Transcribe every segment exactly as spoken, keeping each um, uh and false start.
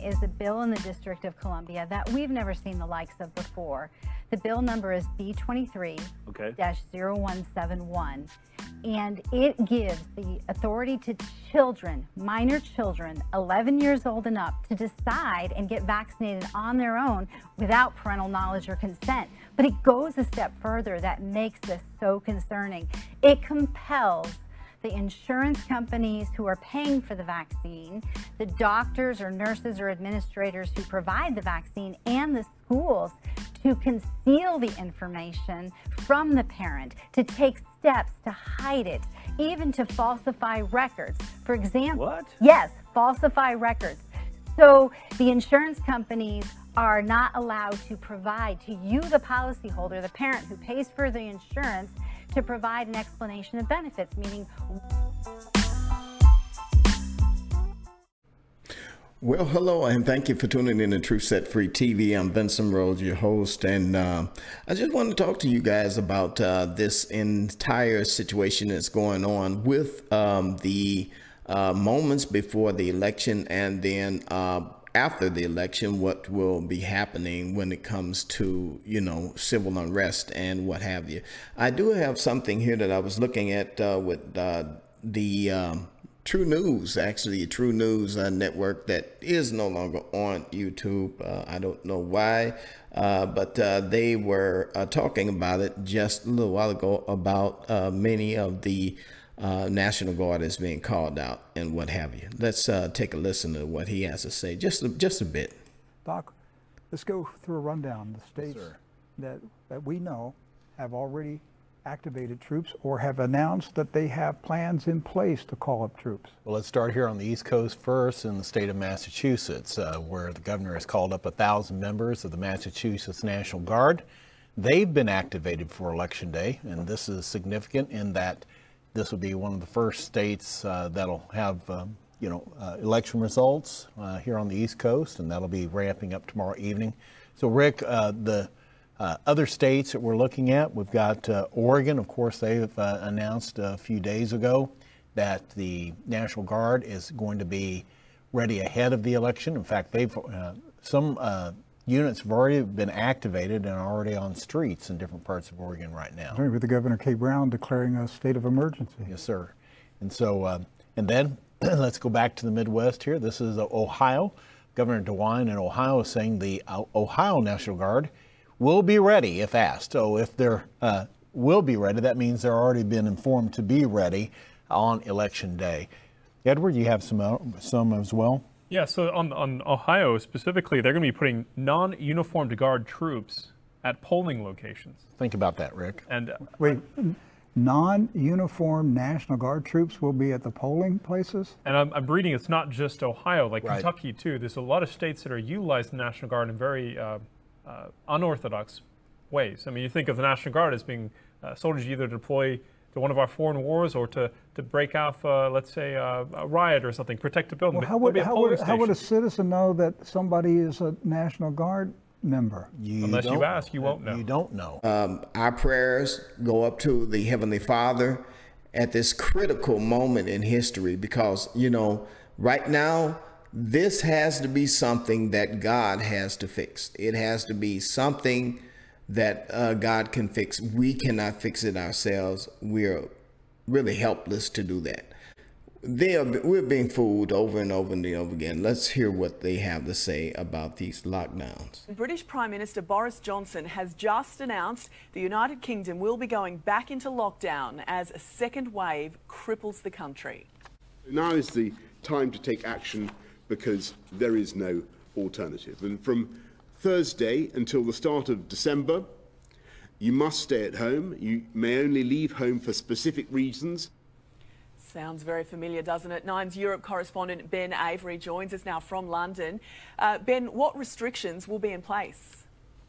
is a bill in the District of Columbia that we've never seen the likes of before. The bill number is B twenty-three dash zero one seven one, and it gives the authority to children, minor children, eleven years old and up, to decide and get vaccinated on their own without parental knowledge or consent. But it goes a step further that makes this so concerning. It compels the insurance companies who are paying for the vaccine, the doctors or nurses or administrators who provide the vaccine, and the schools to conceal the information from the parent, to take steps to hide it, even to falsify records. For example, what? Yes, falsify records. So the insurance companies are not allowed to provide to you, the policyholder, the parent who pays for the insurance, to provide an explanation of benefits, meaning... Well, hello, and thank you for tuning in to Truth Set Free T V. I'm Vincent Rose, your host, and uh, I just want to talk to you guys about uh, this entire situation that's going on with um, the uh, moments before the election and then uh, after the election, what will be happening when it comes to, you know, civil unrest and what have you. I do have something here that I was looking at uh, with uh, the um, True News, actually, a True News uh, network that is no longer on YouTube. Uh, I don't know why, uh, but uh, they were uh, talking about it just a little while ago about uh, many of the uh, National Guard is being called out and what have you. Let's uh, take a listen to what he has to say, just a, just a bit. Doc, let's go through a rundown. The states Yes, that, that we know have already activated troops or have announced that they have plans in place to call up troops. Well, let's start here on the East Coast first in the state of Massachusetts, uh, where the governor has called up a thousand members of the Massachusetts National Guard. They've been activated for Election Day, and this is significant in that this will be one of the first states uh, that'll have um, you know, uh, election results uh, here on the East Coast, and that'll be ramping up tomorrow evening. So, Rick, uh, the Uh, other states that we're looking at, we've got uh, Oregon. Of course, they've uh, announced a few days ago that the National Guard is going to be ready ahead of the election. In fact, they've uh, some uh, units have already been activated and are already on streets in different parts of Oregon right now. With the Governor Kay Brown declaring a state of emergency. Yes, sir. And so, uh, and then let's go back to the Midwest here. This is uh, Ohio. Governor DeWine in Ohio is saying the uh, Ohio National Guard will be ready if asked. So if they're uh, will be ready, that means they're already been informed to be ready on Election Day. Edward, you have some uh, some as well? Yeah, so on, on Ohio specifically, they're going to be putting non-uniformed guard troops at polling locations. Think about that, Rick. And uh, Wait, non-uniformed National Guard troops will be at the polling places? And I'm, I'm reading it's not just Ohio, like Right. Kentucky too. There's a lot of states that are utilizing the National Guard in very uh, uh, unorthodox ways. I mean, you think of the National Guard as being uh, soldiers either deploy to one of our foreign wars or to, to break off, uh, let's say, uh, a riot or something, protect a building. Well, how would, Maybe a how, polling would, how would a station. citizen know that somebody is a National Guard member? You Unless you don't- ask, you won't know. You don't know. Um, our prayers go up to the Heavenly Father at this critical moment in history because, you know, right now, this has to be something that God has to fix. It has to be something that uh, God can fix. We cannot fix it ourselves. We're really helpless to do that. They are, we're being fooled over and over and over again. Let's hear what they have to say about these lockdowns. British Prime Minister Boris Johnson has just announced the United Kingdom will be going back into lockdown as a second wave cripples the country. Now is the time to take action because there is no alternative. And from Thursday until the start of December, you must stay at home. You may only leave home for specific reasons. Sounds very familiar, doesn't it? Nine's Europe correspondent Ben Avery joins us now from London. Uh, Ben, what restrictions will be in place?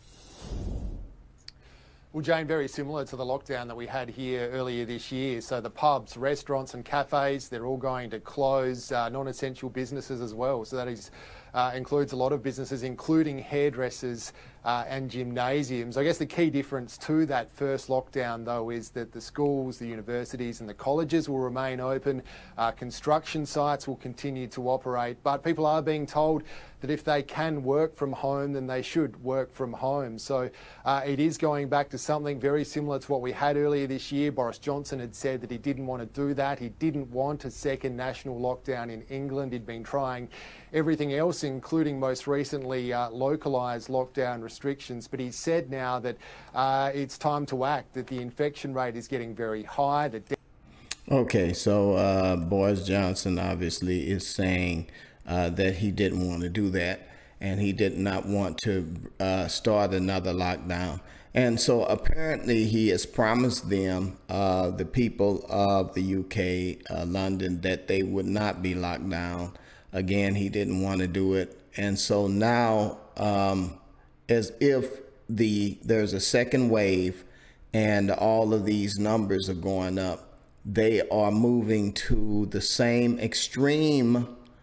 Well, Jane, very similar to the lockdown that we had here earlier this year. So the pubs, restaurants and cafes, they're all going to close, uh, non-essential businesses as well. So that is, uh, includes a lot of businesses, including hairdressers, uh, and gymnasiums. I guess the key difference to that first lockdown, though, is that the schools, the universities and the colleges will remain open. Uh, construction sites will continue to operate, but people are being told that if they can work from home, then they should work from home. So uh, it is going back to something very similar to what we had earlier this year. Boris Johnson had said that he didn't want to do that. He didn't want a second national lockdown in England. He'd been trying everything else, including most recently uh, localised lockdown restrictions. But he said now that uh, it's time to act, that the infection rate is getting very high. That okay, so uh, Boris Johnson obviously is saying Uh, that he didn't want to do that, and he did not want to uh, start another lockdown. And so apparently he has promised them, uh, the people of the U K, uh, London, that they would not be locked down. Again, he didn't want to do it. And so now, um, as if the there's a second wave and all of these numbers are going up, they are moving to the same extreme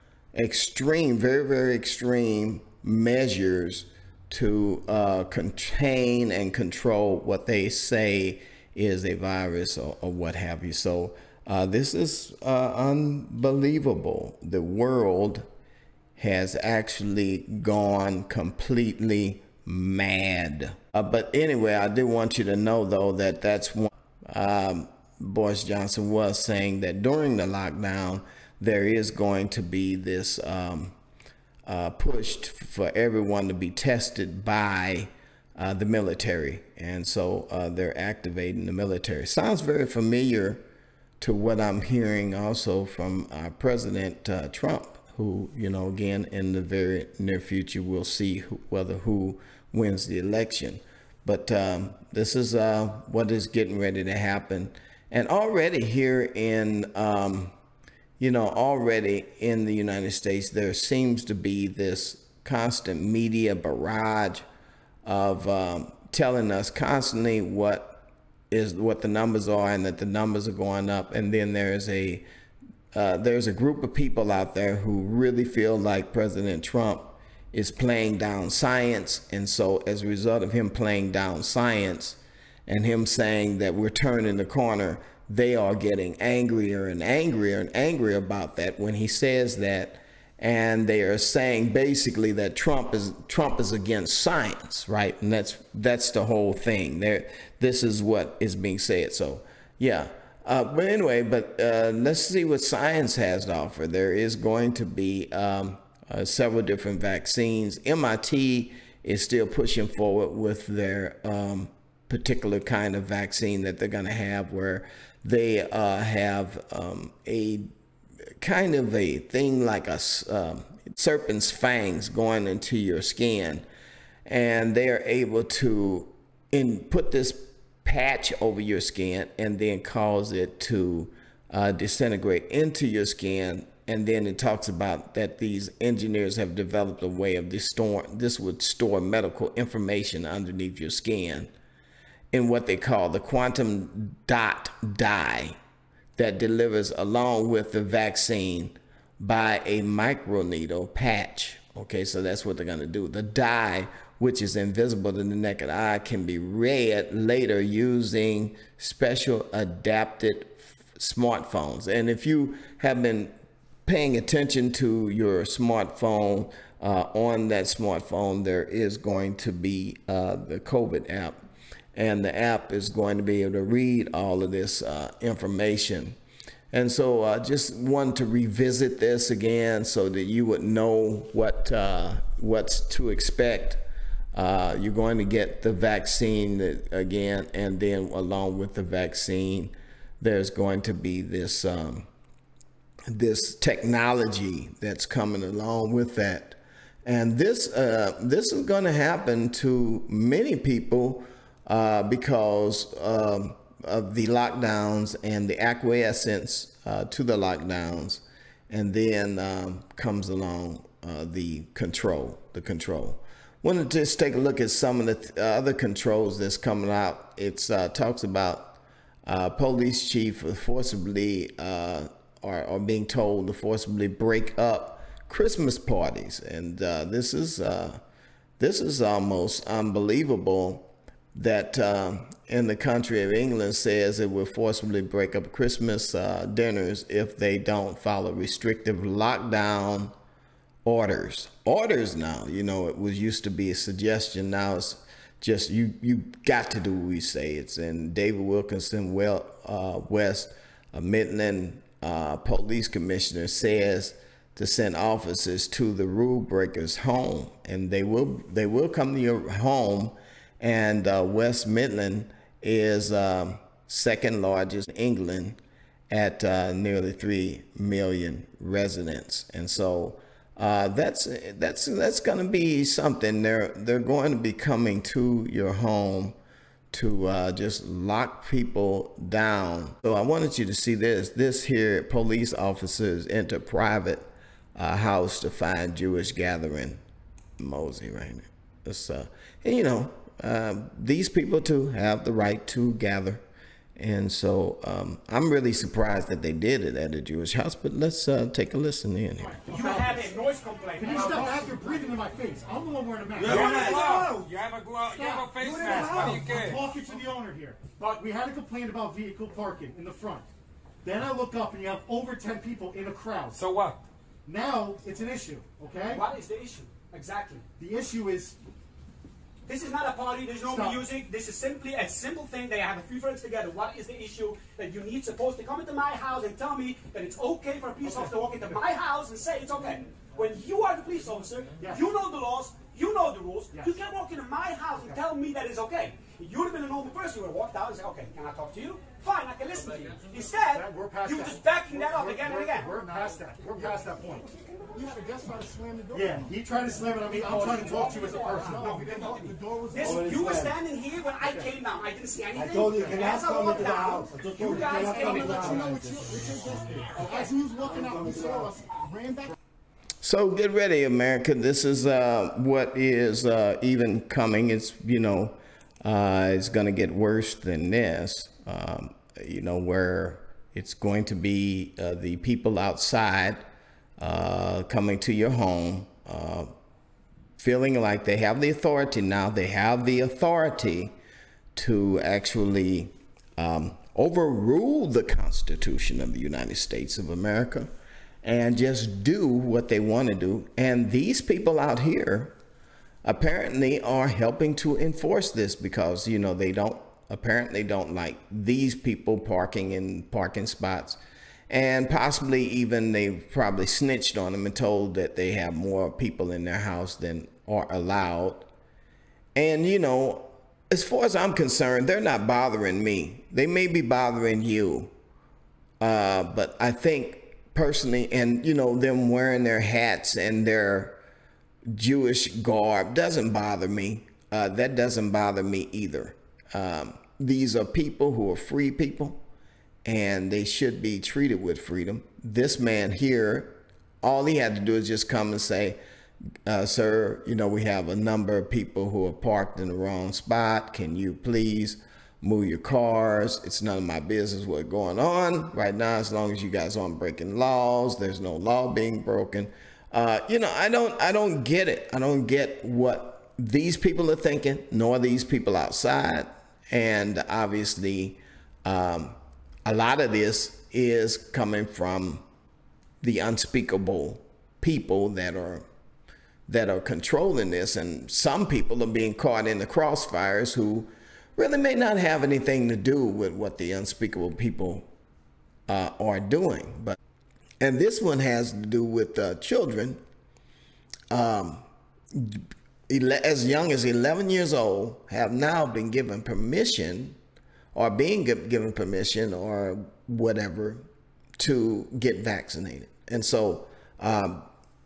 extreme, very, very extreme measures to uh, contain and control what they say is a virus or, or what have you. So uh, this is uh, unbelievable. The world has actually gone completely mad. Uh, but anyway, I do want you to know, though, that that's one. Um, Boris Johnson was saying that during the lockdown, there is going to be this um, uh, push for everyone to be tested by uh, the military. And so uh, they're activating the military. Sounds very familiar to what I'm hearing also from uh, President uh, Trump, who, you know, again, in the very near future, we'll see who, whether who wins the election. But um, this is uh, what is getting ready to happen. And already here in um, You know, already in the United States, there seems to be this constant media barrage of um, telling us constantly what is what the numbers are and that the numbers are going up. And then there's a uh, there's a group of people out there who really feel like President Trump is playing down science. And so as a result of him playing down science and him saying that we're turning the corner, they are getting angrier and angrier and angrier about that when he says that. And they are saying basically that Trump is Trump is against science, right? And that's that's the whole thing. There, this is what is being said. So, yeah. Uh, but anyway, but uh, let's see what science has to offer. There is going to be um, uh, several different vaccines. M I T is still pushing forward with their um, particular kind of vaccine that they're going to have, where they uh, have um, a kind of a thing like a um, serpent's fangs going into your skin, and they are able to in, put this patch over your skin and then cause it to uh, disintegrate into your skin. And then it talks about that these engineers have developed a way of this store, this would store medical information underneath your skin in what they call the quantum dot dye that delivers along with the vaccine by a microneedle patch. Okay, so that's what they're going to do. The dye, which is invisible to the naked eye, can be read later using special adapted smartphones. And if you have been paying attention to your smartphone, uh, on that smartphone, there is going to be uh, the COVID app. And the app is going to be able to read all of this uh, information. And so I uh, just wanted to revisit this again so that you would know what uh, what's to expect. Uh, you're going to get the vaccine that, again, and then along with the vaccine, there's going to be this um, this technology that's coming along with that. And this uh, this is going to happen to many people uh, because um, of the lockdowns and the acquiescence uh, to the lockdowns. And then um, comes along uh, the control, the control. Want to just take a look at some of the th- other controls that's coming out. It uh, talks about uh, police chief forcibly uh, or, or being told to forcibly break up Christmas parties. And uh, this is uh, this is almost unbelievable that uh, in the country of England says it will forcibly break up Christmas uh, dinners if they don't follow restrictive lockdown orders. Orders now, you know, it was used to be a suggestion. Now it's just you you got to do what we say. It's in David Wilkinson well, uh, West, a Midland uh, police commissioner, says to send officers to the rule breakers' home, and they will they will come to your home. And uh, West Midland is um, second largest in England at uh, nearly three million residents, and so uh, that's that's that's going to be something. They're they're going to be coming to your home to uh, just lock people down. So I wanted you to see this. This here, police officers enter private uh, house to find Jewish gathering. Mosey right there. It's, uh, and you know. Uh, these people too have the right to gather, and so um, I'm really surprised that they did it at a Jewish house. But let's uh, take a listen in here. You have a noise complaint. Can you step back? You're breathing in my face. I'm the one wearing a mask. You have a glove. You have a glove. You have a face mask. Why do you care? I'm talking to the owner here. But we had a complaint about vehicle parking in the front. Then I look up and you have over ten people in a crowd. So what? Now it's an issue. Okay. What is the issue exactly? The issue is. This is not a party, there's no Stop. music, this is simply a simple thing. They have a few friends together. What is the issue that you need supposed to come into my house and tell me that it's okay for a police officer to walk into my house and say it's okay? When you are the police officer, yes. you know the laws, you know the rules, yes. you can't walk into my house and tell me that it's okay. If you would have been a normal person, you would have walked out and said, okay, can I talk to you? Fine, I can listen to you. Instead, we're past you're that. just backing that up we're, again we're, and again. We're past that. We're past that point. You had a guest try to slam the door. Yeah, he tried to slam it on me. I'm trying to talk to you as a person. No, the door was This, open. you were standing here when I came down. I didn't see anything. I told you, you cannot As I come into walked the down, house. I just told you, you you guys cannot came come in. into the Let you know house. what you, what you just did. As he was walking out, he saw us, ran back. So get ready, America. This is uh, what is uh, even coming. It's, you know, uh, it's going to get worse than this, um, you know, where it's going to be uh, the people outside uh, coming to your home, uh, feeling like they have the authority now. They have the authority to actually um, overrule the Constitution of the United States of America and just do what they want to do. And these people out here apparently are helping to enforce this because, you know, they don't apparently don't like these people parking in parking spots, and possibly even they've probably snitched on them and told that they have more people in their house than are allowed. And, you know, as far as I'm concerned, they're not bothering me. They may be bothering you. Uh, but I think personally, and, you know, them wearing their hats and their Jewish garb doesn't bother me. Uh, that doesn't bother me either. Um, these are people who are free people, and they should be treated with freedom. This man here, all he had to do is just come and say, uh, sir, you know, we have a number of people who are parked in the wrong spot. Can you please move your cars? It's none of my business what's going on right now, as long as you guys aren't breaking laws. There's no law being broken. Uh, you know, I don't, I don't get it. I don't get what these people are thinking, nor these people outside. And obviously, um, a lot of this is coming from the unspeakable people that are that are controlling this, and some people are being caught in the crossfires who really may not have anything to do with what the unspeakable people uh, are doing. But and this one has to do with uh, children um, as young as eleven years old have now been given permission, or being given permission or whatever, to get vaccinated. And so um,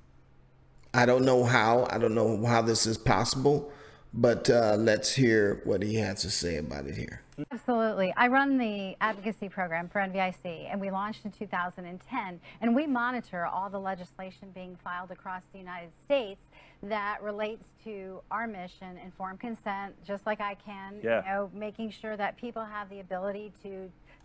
I don't know how, I don't know how this is possible, but uh, let's hear what he has to say about it here. Absolutely. I run the advocacy program for N V I C, and we launched in two thousand ten, and we monitor all the legislation being filed across the United States that relates to our mission, informed consent, just like I can, yeah. you know, making sure that people have the ability to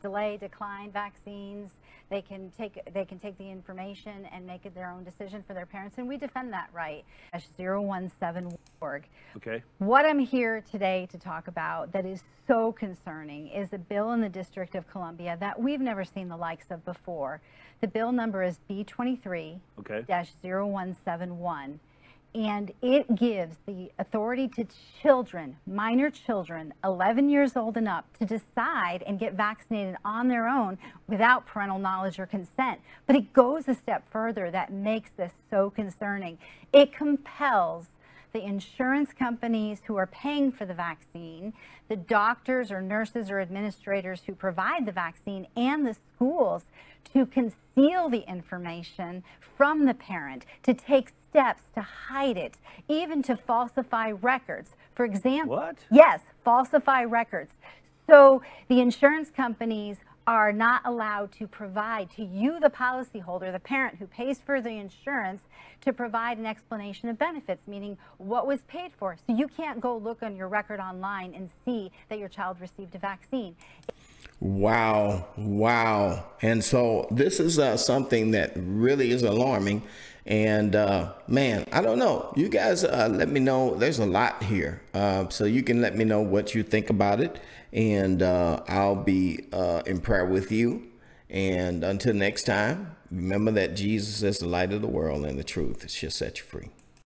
delay, decline vaccines. They can take they can take the information and make it their own decision for their parents, and we defend that right. zero one seven org. Okay. What I'm here today to talk about that is so concerning is a bill in the District of Columbia that we've never seen the likes of before. The bill number is B twenty-three dash zero one seven one. And it gives the authority to children, minor children, eleven years old and up, to decide and get vaccinated on their own without parental knowledge or consent. But it goes a step further that makes this so concerning. It compels the insurance companies who are paying for the vaccine, the doctors or nurses or administrators who provide the vaccine, and the schools to conceal the information from the parent, to take steps to hide it, even to falsify records. For example, what? Yes, falsify records. So the insurance companies are not allowed to provide to you, the policyholder, the parent who pays for the insurance, to provide an explanation of benefits, meaning what was paid for. So you can't go look on your record online and see that your child received a vaccine. Wow, wow. And so this is uh, something that really is alarming. And uh, man, I don't know. You guys uh, let me know. There's a lot here. Uh, so you can let me know what you think about it. And uh, I'll be uh, in prayer with you. And until next time, remember that Jesus is the light of the world, and the truth shall set you free.